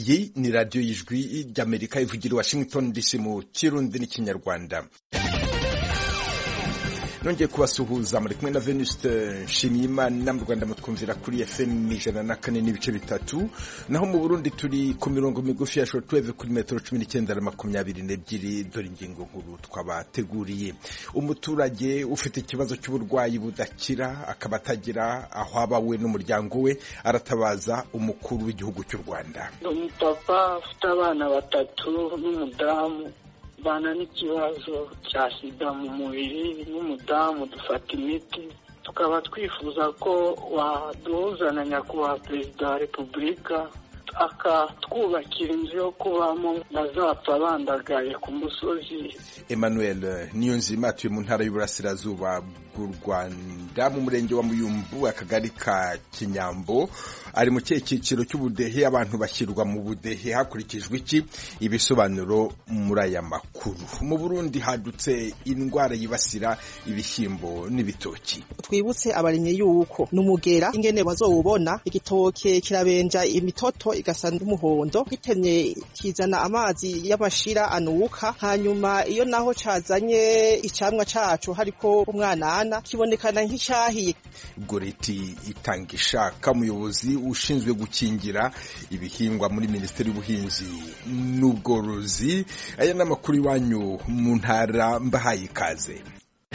iyi ni radiyo y'ijwi ry'Amerika ivugira i Washington DC mu Kirundi n'ikinyarwanda. Nongeye kubasuhuza muri kumwe na Venuste Nshimiyimana. Mu Rwanda mutwumvira kuri FM 104.3, naho mu Burundi turi ku mirongo migufi ya shortwave kuri metero 19:22. Dore ingingo nkuru twabateguriye. Umuturage ufite ikibazo cy'uburwayi budakira akaba atagira aho aba we n'umuryango we aratabaza umukuru w'igihugu cy'u Rwanda. Umupapa ufite abana batatu n'umudamu bana n'ikibazo cya sida mu mubiri, n'umudamu dufata imiti, tukaba twifuza ko waduhuza na nyakubahwa perezida wa repubulika akatwubakira inzu yo kubamo ntazapfa bandagaye ku musozi. Emmanuel Niyonzima atuye mu ntara y'Uburasirazuba bw'u Rwanda mu murenge wa Muyumbu, akagari ka Kinyambo. Ari mu cyiciro cy'ubudehe, abantu bashyirwa mu budehe hakurikijwe iki? Ibisobanuro muri aya makuru. Mu Burundi hadutse indwara yibasira ibishyimbo n'ibitoki. Twibutse abarimye yuko numugera ingene bazowubona, igitoke kirabenja imitoto igasa n'umuhondo, gitemye kizana amazi y'amashira anuka, hanyuma iyo naho cazanye icamwa cacu hariko umwanana kibonekana nk'icyahiye. Goreti Itangishaka, umuyobozi ushinzwe gukingira ibihingwa muri Minisiteri y'Ubuhinzi n'Ubworozi. Aya n'amakuru iwanyu mu ntara, mbahaye ikaze.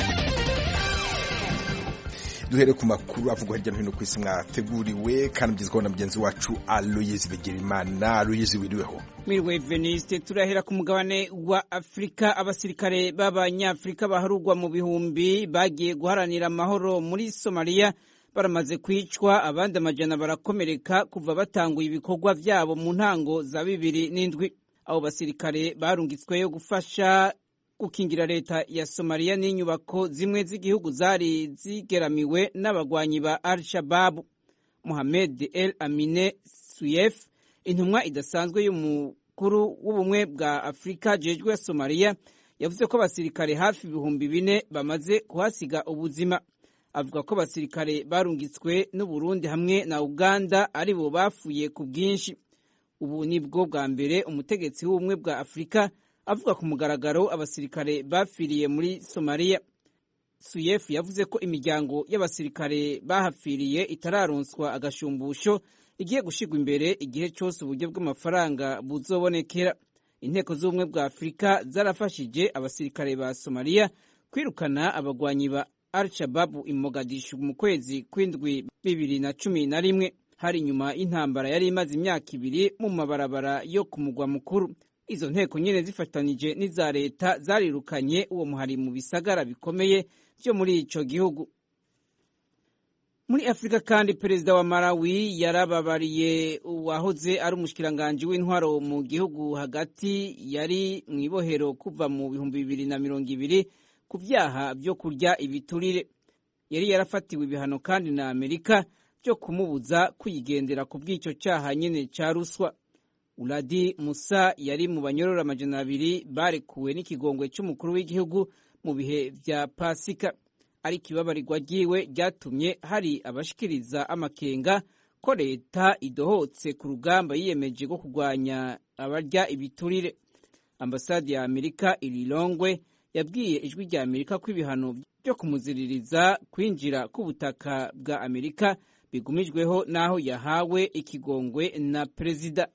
Duhere ku makuru avugwa hirya no hino ku isi mwateguriwe kandi mugezweho na mugenzi wacu Aloyizi Bigirimana. Aloyizi, wiriweho? Mwiriwe Veniste. Turahera ku mugabane wa Afrika. Abasirikare b'Abanyafrika baharugwa mu bihumbi bagiye guharanira amahoro muri Somalia baramaze kwicwa, abandi amajana barakomereka kuva batanguye ibikorwa vyabo mu ntango za 2007. Abo basirikare barungitsweyo gufasha gukingira leta ya Somalia n'inyubako zimwe z'igihugu zari zigeramiwe n'abagwanyi ba Al-Shabaab. Mohamed El Amine Suyef, intumwa idasanzwe y'umukuru w'ubumwe bwa Afrika jejwe ya Somalia, yavuze ko abasirikare hafi 4,000 bamaze kuhasiga ubuzima. Avuga ko abasirikare barungitswe n'u Burundi hamwe na Uganda ari bo bafuye ku bwinshi. Ubu nibwo bwa mbere umutegetsi w'ubumwe bwa Afrika avuga ku mugaragaro abasirikare bafiriye muri Somalia. Suyef yavuze ko imiryango y'abasirikare bahafiriye itararonswa agashumbusho igiye gushigwa imbere igihe cyose uburyo bw'amafaranga buzobonekera. Inteko z'ubumwe bwa Afrika zarafashije abasirikare ba Somalia kwirukana abagwanyi ba Al-Shabaab i Mogadishu mu kwezi kw'indwi 2011, hari nyuma y'intambara yari imaze imyaka 2 mu mabarabara yo ku mugwa mukuru. Izo nteko nyene zifatanije n'iza leta zarirukanye uwo muhari mu bisagara bikomeye byo muri ico gihugu. Muri Afrika kandi perezida wa Malawi yarababariye uwahoze ari umushikiranganje w'intwaro mu gihugu hagati yari mu ibohero kuva mu 2020 ku vyaha byo kurya ibiturire. Yari yarafatiwe ibihano kandi na Amerika byo kumubuza kuyigendera ku bw'icyo cyaha nyene ca ruswa. Uladi Musa yari mu banyorora amajana 2 barekuwe n'ikigongwe cy'umukuru w'igihugu mu bihe vya Pasika. Ari kibabarirwa ryiwe ryatumye hari abashikiriza amakenga ko leta idohotse ku rugamba yiyemeje rwo kurwanya abarya ibiturire. Ambasade ya Amerika i Lilongwe yabwiye ijwi rya Amerika ko ibihano byo kumuziririza kwinjira ku butaka bwa Amerika bigumijweho naho yahawe ikigongwe na perezida.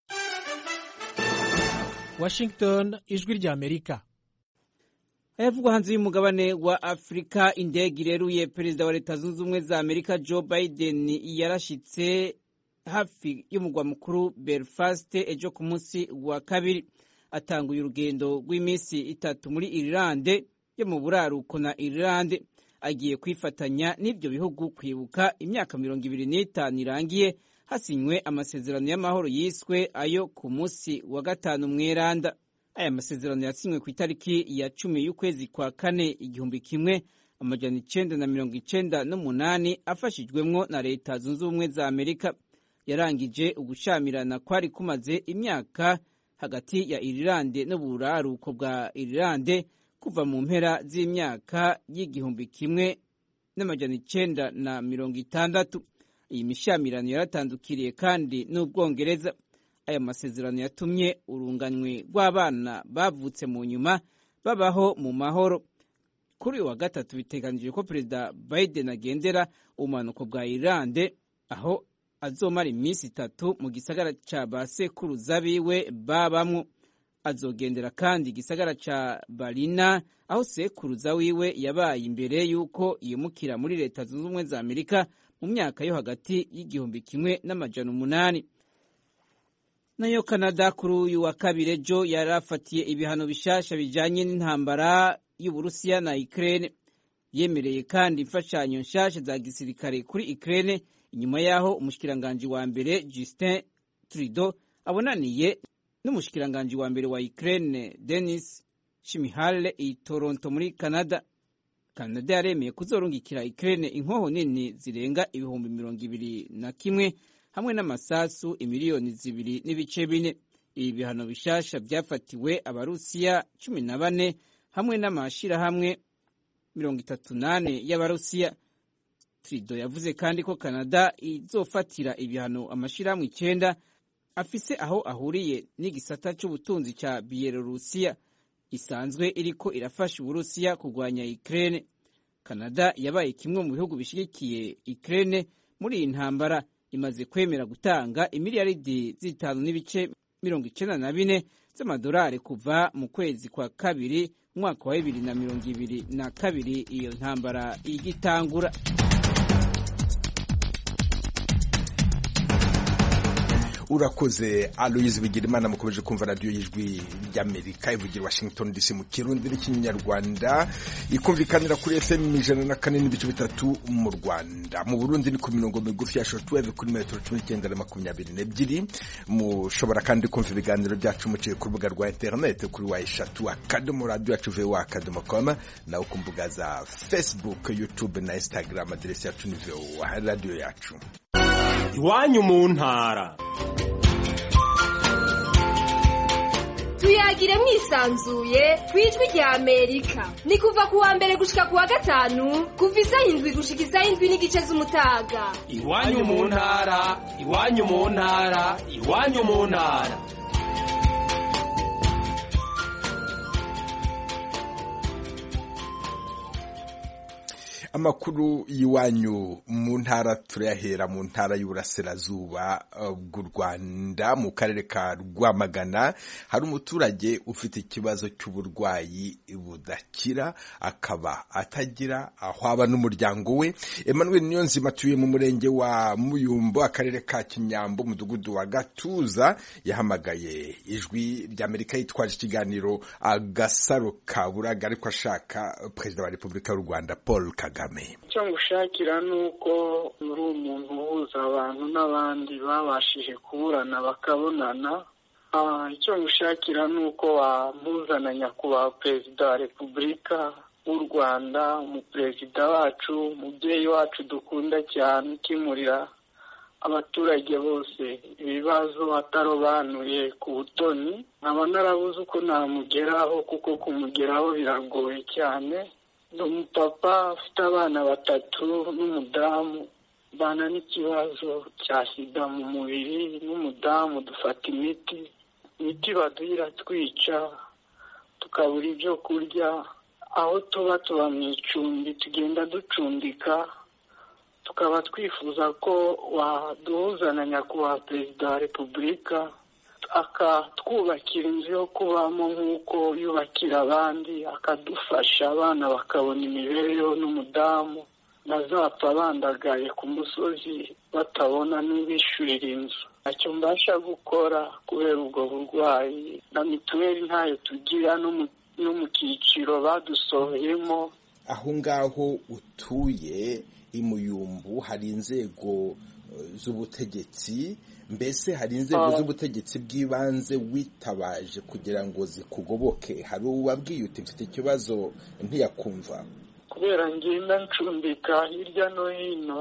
Washington, ijwi rya Amerika. Ayavugwa hanze y'umugabane wa Afrika, indege ireruye perezida wa Leta Zunze Ubumwe za Amerika Joe Biden yarashitse hafi y'umugwa mukuru Belfast ejo ku munsi wa kabiri. Atanguye urugendo rw'iminsi 3 muri Irlande yo mu buraruko na Irlande. Agiye kwifatanya n'ibyo bihugu kwibuka imyaka 25 irangiye hasinywe amasezerano y'amahoro yiswe ayo ku munsi wa 5 mweranda. Aya masezerano yasinywe ku itariki ya 10 y'ukwezi kwa 4 1998 afashijwemwo na Leta Zunze Ubumwe za Amerika. Yarangije ugushamirana kwari kumaze imyaka hagati ya Irlande n'uburaruko bwa Irlande kuva mu mpera z'imyaka y'1960. Iyi mishamirano yaratandukiriye kandi n'Ubwongereza. aya masezerano yatumye urunganywe rw'abana bavutse mu nyuma babaho mu mahoro. Kuri uyu wa gatatu biteganijwe ko Perezida Biden agendera ubumanuko bwa Irlande, aho azomara iminsi 3 mu gisagara ca basekuruza biwe babamwo. Azogendera kandi igisagara ca Berlin, aho sekuruza wiwe yabaye imbere y'uko yimukira muri Leta Zunze Ubumwe za Amerika mu myaka yo hagati y'igihumbi kimwe n'amajana 8. Nayo Canada kuri uyu wa kabiri ejo yarafatiye ibihano bishasha bijanye n'intambara y'Uburusiya na Ukraine. Yemereye kandi imfashanyo nshasha za gisirikare kuri Ukraine inyuma yaho umushikiranganje wa mbere Justin Trudeau abonaniye n'umushikiranganje wa mbere wa Ukraine Denis Shmyhal i Toronto muri Canada. Canada yaremeye kuzorungikira Ukraine inkoho nini zirenga 21,000 hamwe n'amasasu imiliyoni 2.4. Ibi bihano bishasha byafatiwe Abarusiya 14 hamwe n'amashirahamwe 38 y'Abarusiya. Trudeau yavuze kandi ko Canada izofatira ibihano amashirahamwe 9 afise aho ahuriye n'igisata cy'ubutunzi ca Bielorusiya isanzwe iriko irafasha Uburusiya kurwanya Ukraine. Canada yabaye kimwe mu bihugu bishigikiye Ukraine muri iyi ntambara, imaze kwemera gutanga imiliyaridi 5.94 z'amadolari kuva mu kwezi kwa kabiri mwaka wa 2022 iyo ntambara igitangura. Urakoze Aloise Bigirimana. Mukomeje kumva radio y'Ijwi ry'Amerika ivugira Washington DC mu Kirundi n'Ikinyarwanda, ikumvikanira kuri FM 104.3 mu Rwanda. Mu Burundi ni ku mirongo migufi ya shortwave kuri metero 1922. Mushobora kandi kumva ibiganiro byacu muciye ku rubuga rwa internet kuri wa3.radio.com na ku mbuga za Facebook, YouTube na Instagram. Adresi yacu ni radio yacu. Iwanyu mu ntara. Tuyagire mwisanzuye kwijwi rya Amerika. Ni kuva ku wa mbere gushika ku wa gatanu kuva 7 gushika 7:30 z'umutaga. Iwanyu mu ntara, iwanyu mu ntara, iwanyu mu ntara. Amakuru yiwanyu mu ntara turayahera mu ntara y'Uburasirazuba bw'u Rwanda, mu karere ka Rwamagana. Hari umuturage ufite ikibazo cy'uburwayi budakira, akaba atagira aho aba n'umuryango we. Emmanuel Niyonzima atuye mu murenge wa Muyumbo, akarere ka Kinyambo, umudugudu wa Gatuza, yahamagaye Ijwi ry'Amerika yitwaje ikiganiro Agasaro Kaburaga, ariko ashaka Perezida wa Repubulika y'u Rwanda Paul Kagame. Icyo ngushakira ni uko muri umuntu uhuza abantu n'abandi babashije kuburana bakabonana. Icyo ngushakira ni uko wamuzana nyakubahwa Perezida wa Repubulika w'u Rwanda, umuperezida wacu, umubyeyi wacu dukunda cyane, ukemurira abaturage bose ibibazo atarobanuye ku butoni. Nkaba narabuze uko namugeraho, kuko kumugeraho biragoye cyane. Ni umupapa ufite abana 3 n'umudamu, bana n'ikibazo cya sida mu mubiri. N'umudamu dufata imiti baduhira twica, tukabura ibyo kurya. Aho tuba mu icumbi, tugenda ducumbika. Tukaba twifuza ko waduhuza na nyakubahwa Perezida wa Repubulika akatwubakira inzu yo kubamo nk'uko yubakira abandi, akadufasha abana bakabona imibereho, n'umudamu ntazapfa bandagaye ku musozi batabona n'ibishurira inzu. Ntacyo mbasha gukora kubera ubwo burwayi, na mituweli ntayo tugira, no mu cyiciro badusohoyemo. Aho ngaho utuye i Muyumbu hari inzego z'ubutegetsi, mbese hari inzego z'ubutegetsi bw'ibanze witabaje kugira ngo zikugoboke? Hari uwabwiye uti mfite ikibazo ntiyakumva? Kubera ngenda ncumbika hirya no hino,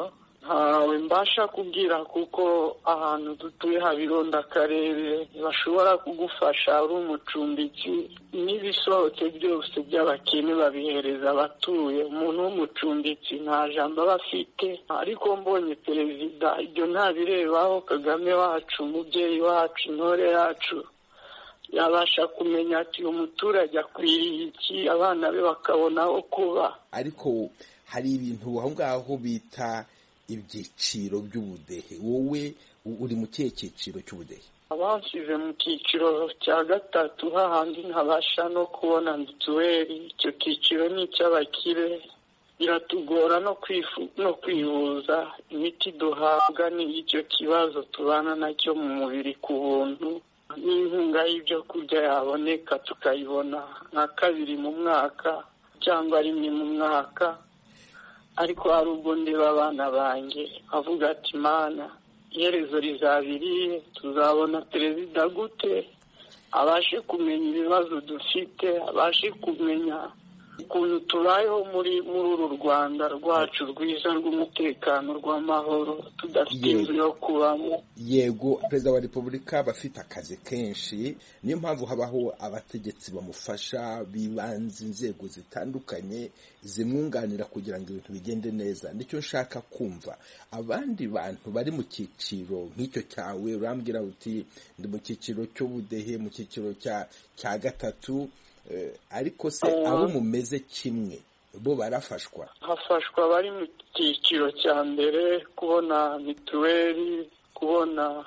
ntawe mbasha kubwira kuko ahantu dutuye habironda akarere bashobora kugufasha uri umucumbitsi n'ibisohotse byose by'abakene babihereza abatuye. Umuntu w'umucumbitsi nta jambo aba afite, ariko mbonye perezida ibyo ntabirebaho. Kagame wacu, umubyeyi wacu, intore yacu, yabasha kumenya ati umuturage akwiriye iki, abana be bakabona aho kuba. Ariko hari ibintu aho ngaho bita ibyiciro by'ubudehe. Wowe uri mu kihe cyiciro cy'ubudehe? Abansize mu cyiciro cya gatatu, hahandi ntabasha no kubona mituweli. Icyo cyiciro ni icy'abakire, biratugora no kwivuza. Imiti duhabwa ni icyo kibazo tubana nacyo mu mubiri ku buntu. N'inkunga y'ibyo kurya yaboneka tukayibona nka 2 mu mwaka cyangwa 1 mu mwaka. Ariko hari ubwo ndeba abana banjye avuga ati mana, iherezo rizabiriye, tuzabona perezida gute abashe kumenya ibibazo dufite, abashe kumenya ukuntu tubayeho muri uru Rwanda rwacu rwiza rw'umutekano, rw'amahoro, tudafite inzu yo kubamo. Yego, perezida wa repubulika bafite akazi kenshi, niyo mpamvu habaho abategetsi bamufasha bibanze, inzego zitandukanye zimwunganira kugira ngo ibintu bigende neza. Nicyo nshaka kumva, abandi bantu bari mu cyiciro nk'icyo cyawe, urambwira uti ndi mu cyiciro cy'ubudehe, mu cyiciro cya gatatu, ariko se abo mumeze kimwe bo barafashwa? Hafashwa bari mu cyiciro cya mbere kubona mituweli, kubona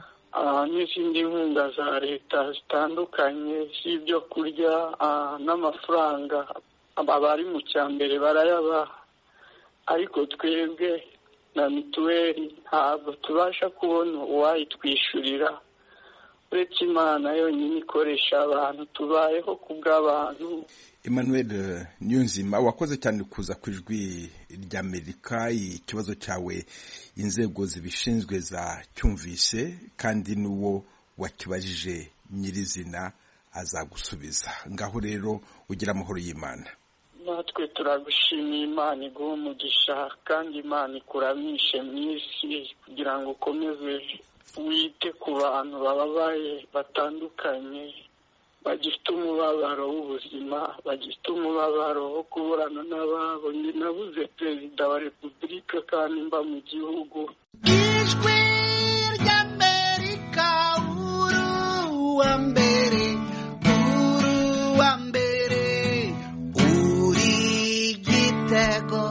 n'izindi nkunga za leta zitandukanye z'ibyo kurya n'amafaranga. Abari mu cya mbere barayabaha, ariko twebwe na mituweli ntabwo tubasha kubona uwayitwishyurira. Uretse Imana yonyine ikoresha abantu, tubayeho ku bw'abantu. Emmanuel Niyonzima, wakoze cyane kuza ku Ijwi ry'Amerika. Ikibazo cyawe inzego zibishinzwe zacyumvise, kandi n'uwo wakibajije nyirizina azagusubiza. Ngaho rero ugira amahoro y'Imana. Natwe turagushimiye, Imana iguhe umugisha, kandi Imana ikuramishe mu isi kugira ngo ukomeze wite ku bantu bababaye batandukanye, bagifite umubabaro w'ubuzima, bagifite umubabaro wo kuburana n'ababo. Nabuze perezida wa repubulika kandi mba mu gihugu. Ijwi ry'Amerika, uruwa mbere, uruwa mbere, uri igitego.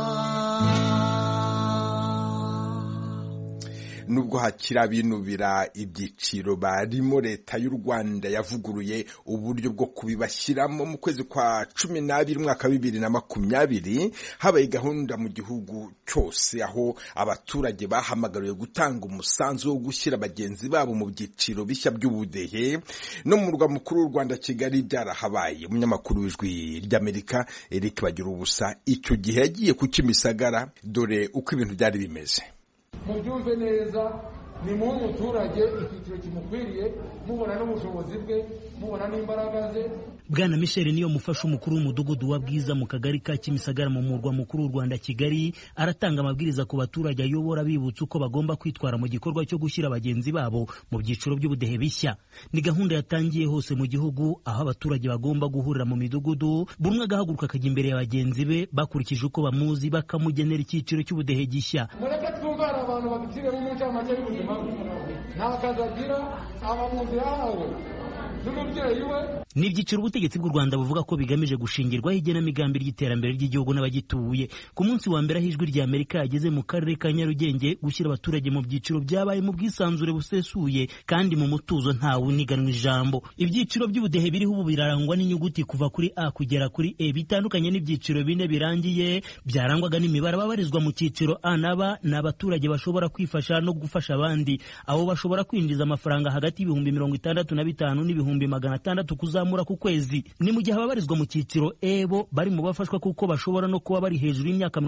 Nubwo hakira binubira ibyiciro barimo, leta y'u Rwanda yavuguruye uburyo bwo kubibashyiramo. Mu kwezi kwa 12 mwaka 2020 habaye gahunda mu gihugu cyose aho abaturage bahamagariwe gutanga umusanzu wo gushyira bagenzi babo mu byiciro bishya by'ubudehe. No mu murwa mukuru w'u Rwanda Kigali byarahabaye. Umunyamakuru w'Ijwi ry'Amerika Eric Bagirubusa icyo gihe yagiye ku Kimisagara, dore uko ibintu byari bimeze. Mubyumve neza, ni mu muturage icyiciro kimukwiriye, mubona n'ubushobozi bwe, mubona n'imbaraga ze. Bwana Michel niyo mufasha umukuru w'umudugudu wa Bwiza mu kagari ka Kimisagara mu murwa mukuru w'u Rwanda Kigali, aratanga amabwiriza ku baturage ayobora bibutsa uko bagomba kwitwara mu gikorwa cyo gushyira bagenzi babo mu byiciro by'ubudehe bishya. Ni gahunda yatangiye hose mu gihugu, aho abaturage bagomba guhurira mu midugudu, buri umwe agahaguruka akajya imbere ya bagenzi be bakurikije uko bamuzi, bakamugenera icyiciro cy'ubudehe gishya. Mureke twumvane abantu bagicire mu ncamake y'ubuzima bw'umuntu, nta kazi agira, abamuzi yahawe n'umubyeyi we. Ni ibyiciro ubutegetsi bw'u Rwanda buvuga ko bigamije gushingirwaho igenamigambi ry'iterambere ry'igihugu n'abagituye. Ku munsi wa mbere aho Ijwi ry'Amerika yageze mu karere ka Nyarugenge gushyira abaturage mu byiciro byabaye mu bwisanzure busesuye kandi mu mutuzo ntawe uniganwa ijambo. Ibyiciro by'ubudehe biriho ubu birarangwa n'inyuguti kuva kuri A kugera kuri E, bitandukanye n'ibyiciro 4 birangiye byarangwaga n'imibare. Ababarizwa mu cyiciro A na B ni abaturage bashobora kwifasha no gufasha abandi, abo bashobora kwinjiza amafaranga hagati y'ibihumbi 65 n'ibihumbi 600 kuzamura kuzamura ku kwezi. Ni mu gihe ababarizwa mu cyiciro ebo bari mu bafashwa kuko bashobora no kuba bari hejuru y'imyaka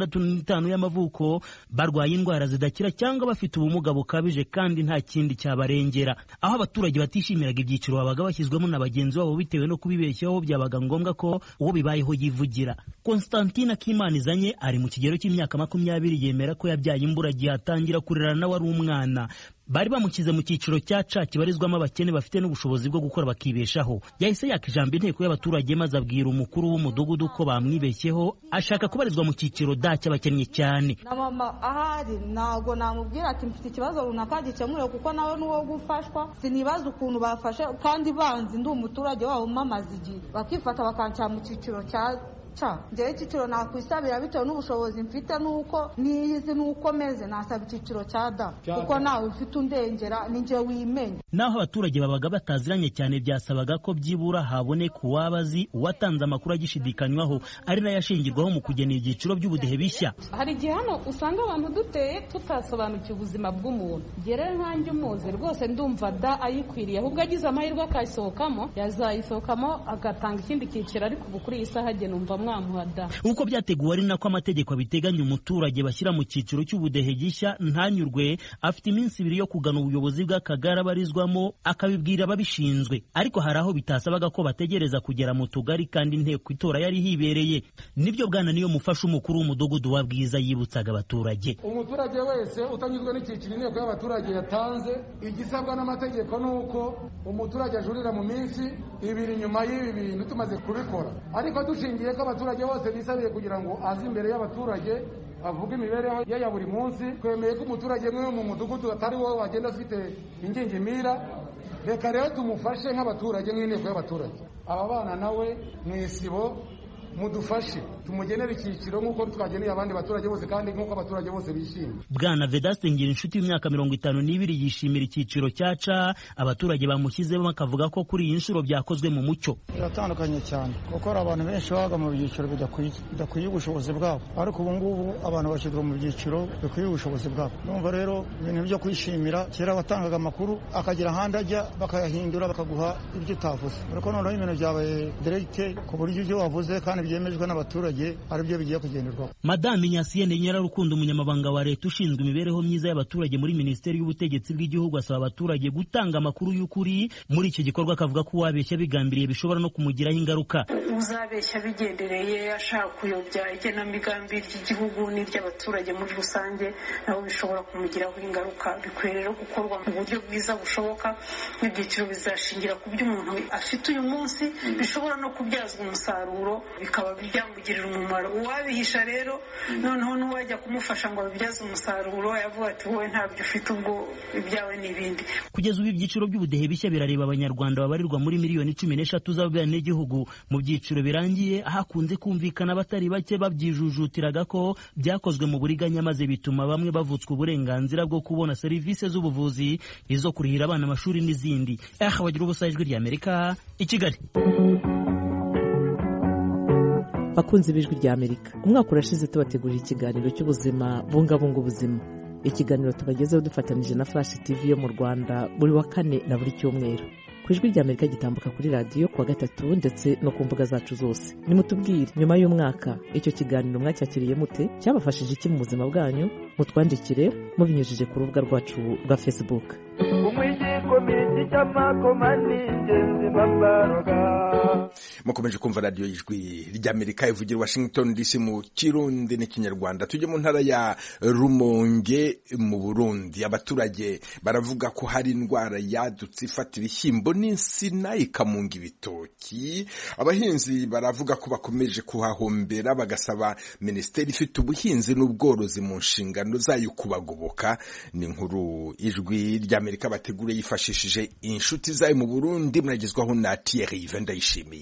65 y'amavuko, barwaye indwara zidakira cyangwa bafite ubumuga bukabije kandi nta kindi cyabarengera. Aho abaturage batishimiraga ibyiciro babaga bashyizwemo na bagenzi babo bitewe no kubibeshyaho, byabaga ngombwa ko uwo bibayeho yivugira. Constantine Kimanizanye ari mu kigero cy'imyaka 20, yemera ko yabyaye imburagihe atangira kurera nawe ari umwana. Bari bamukize mu cyiciro cya ca kibarizwamo abakene bafite n'ubushobozi bwo gukora bakibeshaho. Yahise yaka ijambo inteko y'abaturage maze abwira umukuru w'umudugudu ko bamwibeshyeho, ashaka kubarizwa mu cyiciro da cy'abakennye cyane. Na mama ahari ntago namubwira ati mfite ikibazo runaka gikemure kuko nawe n'uwo gufashwa, sinibaza ukuntu bafashe kandi banzi ndi umuturage wabo mamaze igihe bakifata bakanshyira mu cyiciro cya njyewe icyiciro nakwisabira bitewe n'ubushobozi mfite nuko niyizi nuko meze, nasaba icyiciro cya da kuko nawe ufite undengera ni njye wimenye. Naho abaturage babaga bataziranye cyane, byasabaga ko byibura haboneka uwabazi uwatanze amakuru agishidikanywaho ari nayo ashingirwaho mu kugena ibyiciro by'ubudehe bishya. Hari igihe hano usanga abantu duteye tutasobanukiwe ubuzima bw'umuntu. Gerere nkanjye umuze rwose ndumva da ayikwiriye, ahubwo agize amahirwe akayisohokamo yazayisohokamo agatanga ikindi cyiciro, ariko ubu kuri iyi saha agena umva uko byateguwe ari nako amategeko abiteganya. Umuturage bashyira mu cyiciro cy'ubudehe gishya ntanyurwe afite iminsi 2 yo kugana ubuyobozi bw'akagari abarizwamo akabibwira ababishinzwe, ariko hari aho bitasabaga ko bategereza kugera mu tugari kandi inteko itora yari hibereye. Nibyo bwana niyo mufasha umukuru w'umudugudu wa Bwiza yibutsaga abaturage. Umuturage wese utanyuzwe n'icyiciro inteko y'abaturage yatanze, igisabwa n'amategeko nuko umuturage ajurira mu minsi 2 nyuma y'ibi bintu tumaze kubikora, ariko dushingiye ko abaturage bose bisabiye kugira ngo aze imbere y'abaturage avuga imibereho ye ya buri munsi. Twemeye ko umuturage mwe mu mudugudu atari wowe wagenda afite ingingimira, reka rero tumufashe nk'abaturage nk'inteko y'abaturage. Aba bana nawe mu isibo mudufashe tumugenera icyiciro nk'uko twageneye abandi baturage bose kandi nk'uko abaturage bose bishimye. Bwana Vedaste Ngirinshuti w'imyaka 52 yishimira icyiciro cya ca abaturage bamushyizemo, akavuga ko kuri iyi nshuro byakozwe mu mucyo. Biratandukanye cyane kuko abantu benshi baga mu byiciro bidakwiye ubushobozi bwabo, ariko ubu ngubu abantu bashyirwa mu byiciro bikwiye ubushobozi bwabo. Numva rero ibintu byo kwishimira, kera watangaga amakuru akagira ahandi ajya bakayahindura bakaguha ibyo utavuze, ariko noneho ibintu byabaye direct ku buryo ibyo wavuze kandi byemejwe n'abaturage aribyo bigiye kugenderwaho. Madame Nyasiyene Nyirarukundo, umunyamabanga wa leta ushinzwe imibereho myiza y'abaturage muri Minisiteri y'Ubutegetsi bw'Igihugu, asaba abaturage gutanga amakuru y'ukuri muri iki gikorwa, akavuga ko uwabeshya bigambiriye bishobora no kumugiraho ingaruka. Uzabeshya bigendereye ashaka kuyobya igenamigambi ry'igihugu n'iry'abaturage muri rusange, nabo bishobora kumugiraho ingaruka. Bikwiye rero gukorwa mu buryo bwiza bushoboka. Ibyiciro bizashingira ku byo umuntu afite uyu munsi, bishobora no kubyazwa umusaruro bikaba byamugirira umumaro. Uwabihisha rero noneho n'uwajya kumufasha ngo abibyaze umusaruro yavuga ati wowe ntabyo ufite, ubwo ibyawe n'ibindi. Kugeza ubu ibyiciro by'ubudehe bishya birareba abanyarwanda babarirwa muri miliyoni 13 z'abenegihugu. Mu byiciro birangiye hakunze kumvikana abatari bake babyijujutiraga ko byakozwe mu buriganya, maze bituma bamwe bavutswa uburenganzira bwo kubona serivisi z'ubuvuzi, izo kurihira abana amashuri n'izindi. Bagira ubusa ijwi ry'Amerika i Kigali. Bakunzi b'ijwi ry'Amerika, umwaka urashize tubategurira ikiganiro cy'ubuzima bungabunga ubuzima. Ikiganiro tubagezeho dufatanije na Flash TV yo mu Rwanda buri wa kane na buri cyumweru. Ku ijwi ry'Amerika gitambuka kuri radio kuwa 3 ndetse no ku mbuga zacu zose. Nimutubwire nyuma y'umwaka icyo kiganiro mwacyakiriye mute, cyabafashije iki mu buzima bwanyu? Mutwandikire mubinyujije ku rubuga rwacu rwa Facebook. Mukomeje kumva radio y'ijwi ry'Amerika ivugira Washington DC mu Kirundi n'Ikinyarwanda. Tujye mu ntara ya Rumonge mu Burundi. Abaturage baravuga ko hari indwara yadutse ifata ibishyimbo n'insina ikamunga ibitoki. Abahinzi baravuga ko bakomeje kuhahombera, bagasaba Minisiteri ifite ubuhinzi n'ubworozi mu nshingano zayo kubagoboka. Ni inkuru ijwi ry'Amerika bategure yifashishije inshuti zayo mu Burundi, muragezwaho na Thierry Vendayishimiye.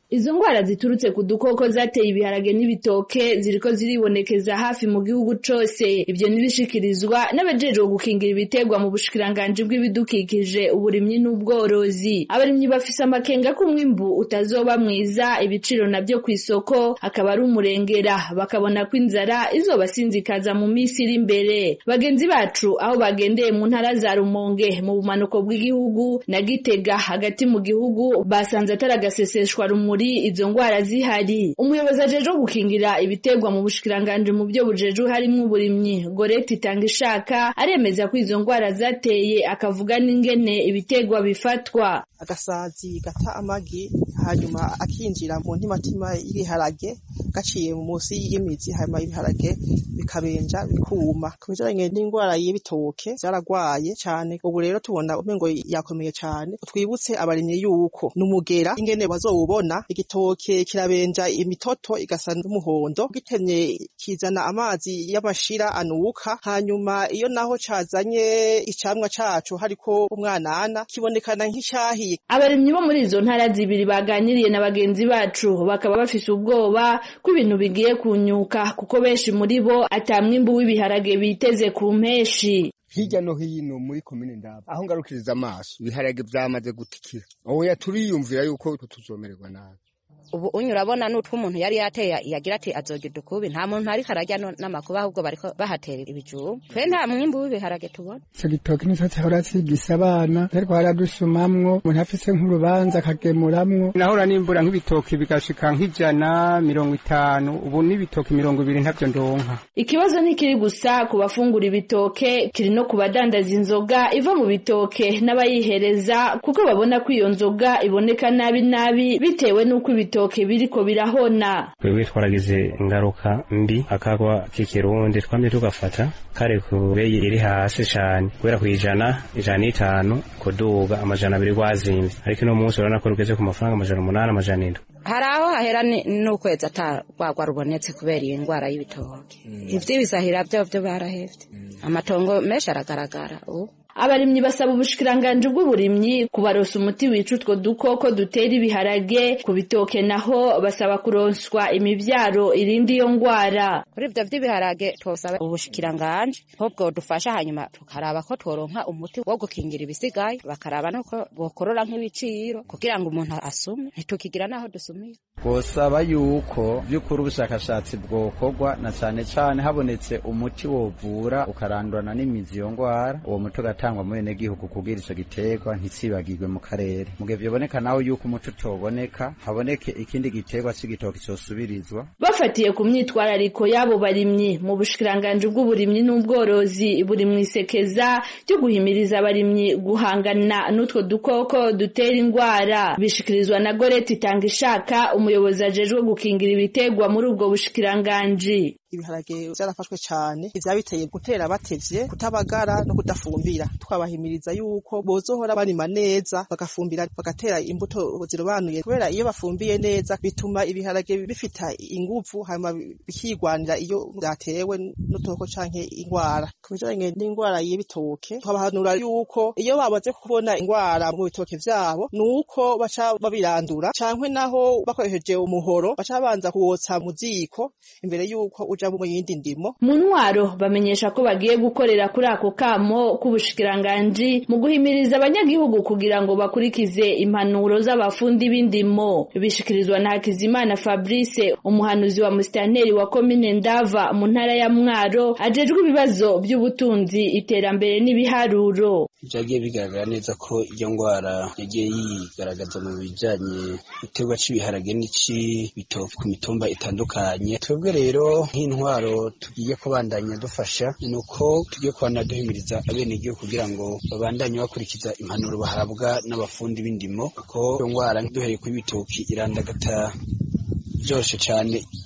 Izo ngwara ziturutse ku dukoko zateye ibiharage n'ibitoke ziriko ziribonekeza hafi mu gihugu cose. Ivyo nibishikirizwa n'abajejwe gukingira ibiterwa mu bushikiranganji bw'ibidukikije, uburimyi n'ubworozi. Abarimyi bafise amakenga ko umwimbu utazoba mwiza, ibiciro navyo kw'isoko akaba ari umurengera, bakabona ko inzara izobasinzikaza mu misi iri imbere. Bagenzi bacu aho bagendeye mu ntara za Rumonge mu bumanuko bw'igihugu na Gitega hagati mu gihugu basanze ataragaseseshwa rumuri izo ngwara zihari. Umuyobozi ajejwe gukingira ibiterwa mu bushikiranganji mu byo bujejwe harimwo uburimyi, Goreti Itangishaka, aremeza ko izo ngwara zateye, akavuga n'ingene ibiterwa bifatwa. Agasazi gata amagi hanyuma akinjira mu ntimatima y'ibiharage gaciye munsi y'imizi, hanyuma ibiharage bikabenja bikuma. Kubijanye n'ingwara y'ibitoke zaragwaye cyane, ubu rero tubona umengo yakomeye cyane. Twibutse abarimyi yuko numugera ingene bazowubona, igitoke kirabenja imitoto igasa n'umuhondo, gitemye kizana amazi y'amashira anuka, hanyuma iyo naho cazanye icamwa cacu hariko umwanana kibonekana nk'icyahi. Abarimyi bo muri izo ntara zibiri baganiriye na bagenzi bacu, bakaba bafise ubwoba ko ibintu bigiye kunyuka, kuko benshi muri bo atamwimbu w'ibiharage biteze ku mpeshi. Hirya no hino muri komine Ndaba aho ngarukiriza amaso ibiharage vyamaze gutikira, oya turiyumvira yuko tuzomererwa nabi. Ubu unyurabona n'utwo umuntu yari yateye yagira ati azogenda ukubi, nta muntu ariko arajya n'amakuba, ahubwo bariko bahatera ibijumba. Twe nta mwimbu w'ibiharage tubona. Ico gitoki nico cyahora cigisa abana, ariko haradusumamwo umuntu afise nk'urubanza akagemuramwo. Nahora nimbura nk'ibitoki bigashika nk'ijana 50, ubu n'ibitoki 20 ntavyo ndonka. Ikibazo ntikiri gusa ku bafungura ibitoke, kiri no ku badandaza inzoga iva mu bitoke n'abayihereza, kuko babona ko iyo nzoga iboneka nabi bitewe n'uko ibitoke biriko birahona. Wewe twaragize ingaruka mbi, akagwa k'ikirundi twamye tugafata kare kubeyi iri hasi cyane, kubera kwijana 150 kuduga amajana 2 gwazimvye, ariko no munsi urana ko rugeze ku mafaranga 800 amajana 7. Haraho hahera n'ukwezi atagwagwa rubonetse kubera iyi ngwara y'ibitoke. Ivyo bisahira byo barahevye, amatongo menshi aragaragara. Abarimyi basaba ubushikiranganji bw'uburimyi kubarosa umuti wica utwo dukoko dutera ibiharage, ku bitoke naho basaba kuronswa imivyaro irindi iyo ngwara. Kuri ivyo vy'ibiharage twosaba ubushikiranganji ahubwo dufasha, hanyuma tukaraba ko tworonka umuti wo gukingira ibisigaye, bakaraba nuko bokorora nk'ibiciro kugira ngo umuntu asume ntitukigira naho dusumira. Twosaba yuko by'ukuri ubushakashatsi bwokorwa, na cyane cyane habonetse umuti wovura ukarandurana n'imizi yo ngwara, uwo muti ugatangwa mu bene gihugu kugira ico giterwa ntisibagirwe mu karere. Mugihe byoboneka naho yuko umuti utoboneka, haboneke ikindi giterwa c'igitoki cosubirizwa. Bafatiye ku myitwarariko yabo barimyi, mu bushikiranganji bw'uburimyi n'ubworozi buri mwisekeza ryo guhimiriza abarimyi guhangana n'utwo dukoko dutera ingwara. Bishikirizwa na Goreti Itangishaka, umuyobozi ajejwe gukingira ibiterwa muri ubwo bushikiranganji. Ibiharage byarafashwe cyane, ivyabiteye gutera batevye, kutabagara no kudafumbira. Twabahimiriza yuko bozohora barima neza, bagafumbira, bagatera imbuto zirobanuye, kubera iyo bafumbiye neza bituma ibiharage bifita inguvu, hanyuma bikigwanira iyo byatewe n'utoko canke ingwara. Kubijanye n'ingwara y'ibitoke, twabahanura yuko iyo babaze kubona ingwara mu bitoke vyabo, nuko baca babirandura, canke naho bakoresheje umuhoro baca banza kuwotsa mu ziko imbere yuko uja mu yindi ndimo. Mu ntwaro bamenyesha ko bagiye gukorera kuri ako kamo k'ubushikiranganji mu guhimiriza abanyagihugu kugira ngo bakurikize impanuro z'abafundi b'indimo. Bishikirizwa na Hakizimana Fabrice, umuhanuzi wa musitanteri wa komine Ndava mu ntara ya Mwaro, ajejwe ibibazo by'ubutunzi, iterambere n'ibiharuro. Byagiye bigaragara neza ko iyo ngwara yagiye yigaragaza mu bijanye n'iterwa c'ibiharage n'ic'ibitoke ku mitumba itandukanye. Twebwe rero nk'intwaro tugiye kubandanya dufasha, nuko tugiye kubana duhimiriza abenegihugu kugira ngo babandanye bakurikiza impanuro bahabwa n'abafundi b'indimo, kuko iyo ngwara duhereye ku bitoki irandagata byoroshe cyane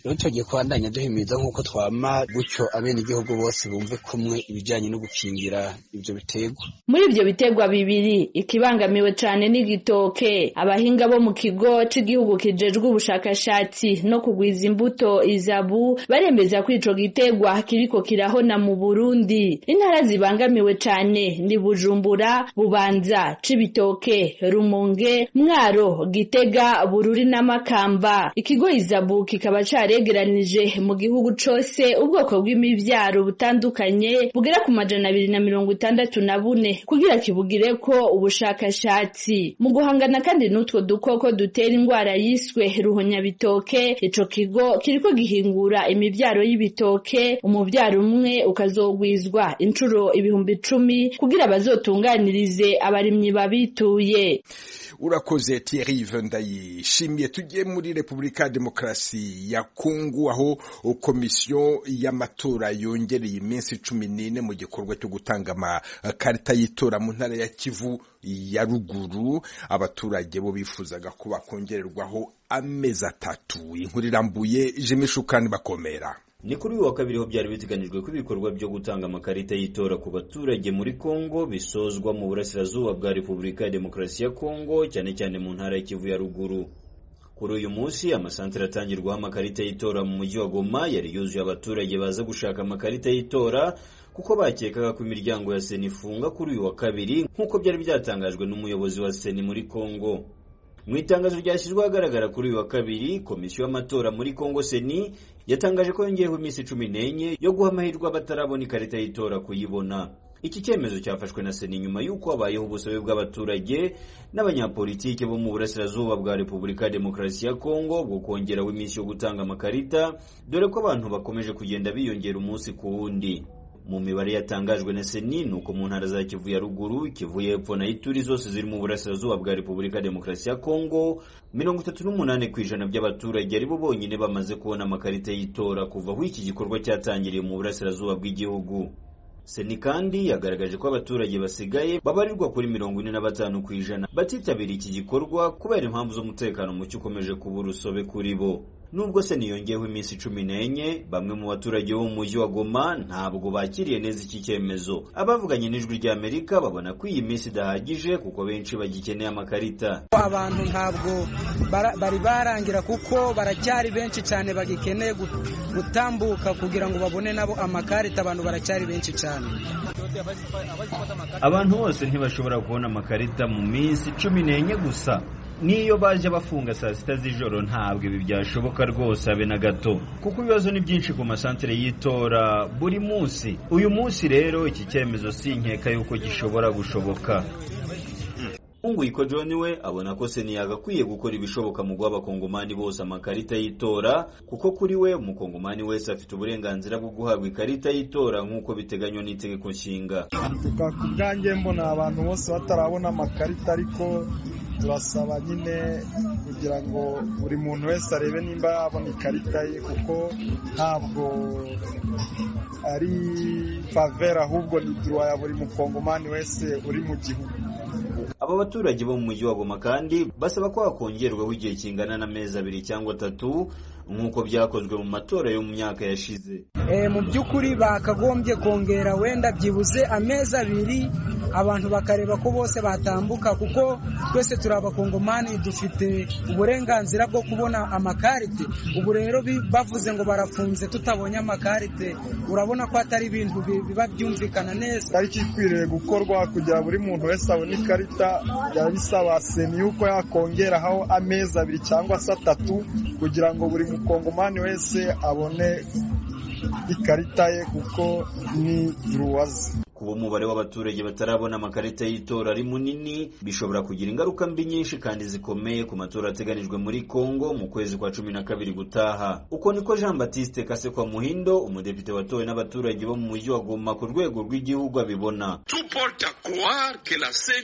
rero tugiye kubandanya duhimiriza nk'uko twama gutyo abenegihugu bose bumve kumwe ibijyanye no gukingira ibyo biterwa. Muri ibyo biterwa bibiri ikibangamiwe cyane n'igitoke, abahinga bo mu kigo cy'igihugu kijejwe ubushakashatsi no kugwiza imbuto izabu baremeza ko ico giterwa kiriko kirahona mu Burundi. Intara zibangamiwe cyane ni Bujumbura, Bubanza, Cibitoke, Rumonge, Mwaro, Gitega, Bururi na Makamba. Ikigo izabu kikaba caregeranije mu gihugu cose ubwoko bw'imivyaro butandukanye bugera ku 264 kugira kibugire ko ubushakashatsi mu guhangana kandi n'utwo dukoko dutera ingwara yiswe ruhonyabitoke. Ico kigo kiriko gihingura imivyaro y'ibitoke, umuvyaro umwe ukazogwizwa incuro 10,000 kugira bazotunganirize abarimyi babituye. Urakoze Thierry Vendayishimiye. Tugiye muri Republika Demokarasi ya Kongo aho komisiyo y'amatora yongereye iminsi 14 mu gikorwa cyo gutanga amakarita y'itora mu ntara ya Kivu ya ruguru. Abaturage bo bifuzaga ko bakongererwaho amezi 3. Inkuru irambuye Jimishukani Bakomera. Ni kuri uyu wa kabiri ho byari biteganijwe ko ibikorwa byo gutanga amakarita y'itora ku baturage muri Kongo bisozwa mu burasirazuba bwa Republika ya Demokarasi ya Kongo, cyane cyane mu ntara ya Kivu ya ruguru. Kuri uyu munsi amasantere atangirwaho amakarita y'itora mu mujyi wa Goma yari yuzuye abaturage baza gushaka amakarita y'itora kuko bakekaga ko imiryango ya Seni ifunga kuri uyu wa kabiri nk'uko byari byatangajwe n'umuyobozi wa Seni muri Kongo. Mu itangazo ryashyizwe ahagaragara kuri uyu wa kabiri, komisiyo y'amatora muri Kongo Seni yatangaje ko yongeyeho iminsi 14 yo guha amahirwe abatarabona ikarita y'itora kuyibona. Iki cyemezo cyafashwe na Seni nyuma y'uko habayeho ubusabe bw'abaturage n'abanyapolitike bo mu burasirazuba bwa Republika ya Demokarasi ya Kongo bwo kongeraho iminsi yo gutanga amakarita, dore ko abantu bakomeje kugenda biyongera umunsi ku wundi. Mu mibare yatangajwe na Seni nuko mu ntara za Kivu ya ruguru, Kivu y'epfo na Ituri zose ziri mu burasirazuba bwa Republika ya Demokarasi ya Kongo, 38% by'abaturage ari bo bonyine bamaze kubona amakarita y'itora kuva aho iki gikorwa cyatangiriye mu burasirazuba bw'igihugu. Seni kandi yagaragaje ko abaturage basigaye babarirwa kuri 45% batitabira iki gikorwa kubera impamvu z'umutekano muke ukomeje kuba urusobe kuri bo. Nubwo Seni yongeyeho iminsi 14, bamwe mu baturage bo mu mujyi wa Goma ntabwo bakiriye neza iki cyemezo. Abavuganye n'ijwi rya Amerika babona ko iyi minsi idahagije kuko benshi bagikeneye amakarita. Abantu ntabwo bari barangira kuko baracyari benshi cyane bagikeneye gutambuka kugira ngo babone nabo amakarita. Abantu baracyari benshi cyane. Abantu bose ntibashobora kubona amakarita mu minsi 14 gusa. Niyo baje bafunga saa 6 z'ijoro ntabwo ibi byashoboka rwose abe na gato, kuko ibibazo ni byinshi ku masantere y'itora buri munsi. Uyu munsi rero iki cyemezo sinkeka yuko gishobora gushoboka. Unguyiko John we abona ko Seni yagakwiye gukora ibishoboka mu guha abakongomani bose amakarita y'itora, kuko kuri we umukongomani wese afite uburenganzira bwo guhabwa ikarita y'itora nk'uko biteganywa n'itegeko nshinga. Kubwanjye mbona abantu bose batarabona amakarita, ariko turasaba nyine kugira ngo buri muntu wese arebe nimba yabona ikarita ye, kuko ntabwo ari favela ahubwo ni droit ya buri mukongomani wese uri mu gihugu. Aba baturage bo mu mujyi wa Goma kandi basaba ko hakongerwaho igihe kingana n'amezi 2 cyangwa 3 nk'uko byakozwe mu matora yo mu myaka yashize. Mu by'ukuri bakagombye kongera wenda byibuze amezi 2 abantu bakareba ko bose batambuka, kuko twese turi abakongomani dufite uburenganzira bwo kubona amakarite. Ubu rero bavuze ngo barafunze tutabonye amakarite, urabona ko atari ibintu biba byumvikana neza. Ari kikwiriye gukorwa kugira buri muntu wese abone ikarita. Yabisaba Seni yuko yakongeraho amezi 2 cyangwa 3 kugira ngo buri mukongomani wese abone ikarita ye, kuko ni droit. Kuba umubare w'abaturage batarabona amakarita y'itora ari munini bishobora kugira ingaruka mbi nyinshi kandi zikomeye ku matora ateganijwe muri Kongo mu kwezi kwa 12 gutaha. Uko niko Jean Baptiste Kasekwa Muhindo, umudepite watowe n'abaturage bo mu mujyi wa Goma ku rwego rw'igihugu abibona.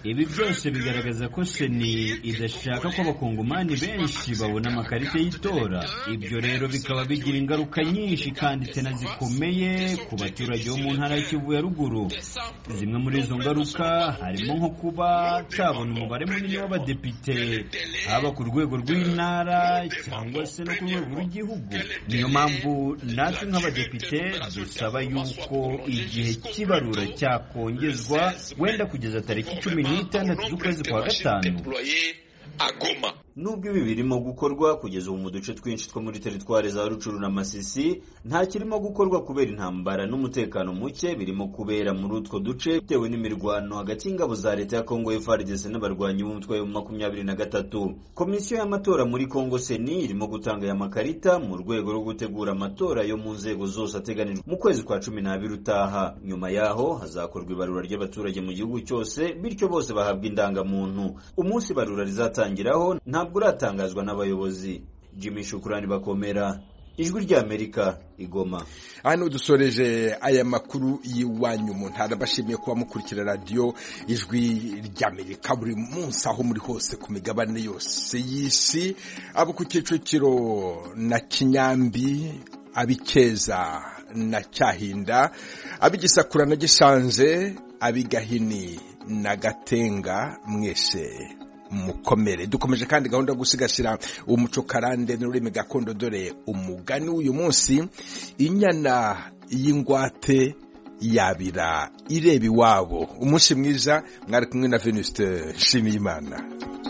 Ibi byose bigaragaza ko seni idashaka ko abakongomani benshi babona amakarita y'itora. Ibyo rero bikaba bigira ingaruka nyinshi kandi tena zikomeye ku baturage bo mu ntara y'Kivu ya ruguru. Zimwe muri izo ngaruka harimo nko kuba tabona umubare munini w'abadepite haba ku rwego rw'intara cyangwa se no ku rwego rw'igihugu. Niyo mpamvu natwe nk'abadepite dusaba yuko igihe cy'ibarura cyakongezwa wenda kugeza tariki 16 z'ukwezi kwa gatanu. Nubwo ibi birimo gukorwa kugeza ubu mu duce twinshi two muri teritwari za Rucuru na Masisi, nta kirimo gukorwa kubera intambara n'umutekano muke birimo kubera muri utwo duce bitewe n'imirwano hagati y'ingabo za leta ya Kongo FARDC n'abarwanyi b'umutwe wa 23. Komisiyo y'amatora muri Kongo Seni irimo gutanga aya makarita mu rwego rwo gutegura amatora yo mu nzego zose ateganijwe mu kwezi kwa 12 utaha. Nyuma yaho hazakorwa ibarura ry'abaturage mu gihugu cyose, bityo bose bahabwa indangamuntu. Umunsi barura rizatangiraho ntabwo uratangazwa n'abayobozi. Jimmy Shukrani Bakomera, Ijwi ry'Amerika, Igoma. Hano dusoreje aya makuru y'iwanyu mu ntara. Bashimiye kuba mukurikira radio Ijwi ry'Amerika buri munsi aho muri hose ku migabane yose y'isi, abo ku Kicukiro na Kinyambi, abikeza na Cyahinda, abigisakura na Gishanze, abigahini na Gatenga, mwese mukomere. Dukomeje kandi gahunda gusigasira umuco karande n'ururimi gakondo. Dore umugani w'uyu munsi: inyana y'ingwate yabira ireba iwabo. Umunsi mwiza, mwari kumwe na Venuste Nshimiyimana.